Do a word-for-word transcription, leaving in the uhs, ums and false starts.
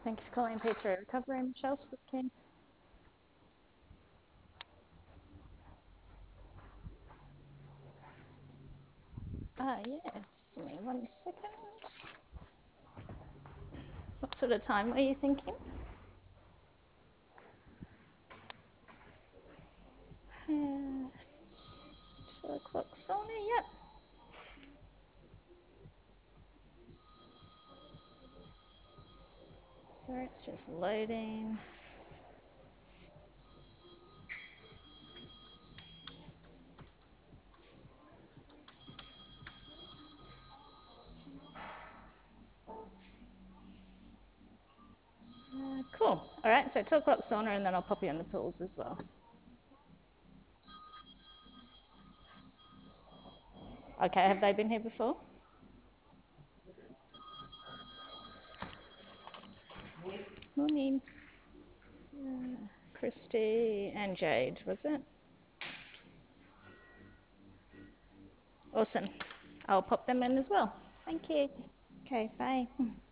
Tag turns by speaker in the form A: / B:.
A: Thank you for calling Pizza Recovery. Michelle speaking. Uh, yeah, just give me one second. What sort of time were you thinking? Uh, two o'clock sauna, yep. Sorry, it's just loading. Uh, cool. All right, so two o'clock sauna, and then I'll pop you in the pools as well. Okay, have they been here before? Morning. Uh, Christy and Jade, was it? Awesome. I'll pop them in as well. Thank you. Okay, bye.